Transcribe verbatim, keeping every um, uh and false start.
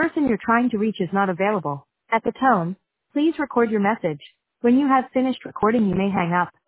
person you're trying to reach is not available. At the tone, please record your message. When you have finished recording, you may hang up.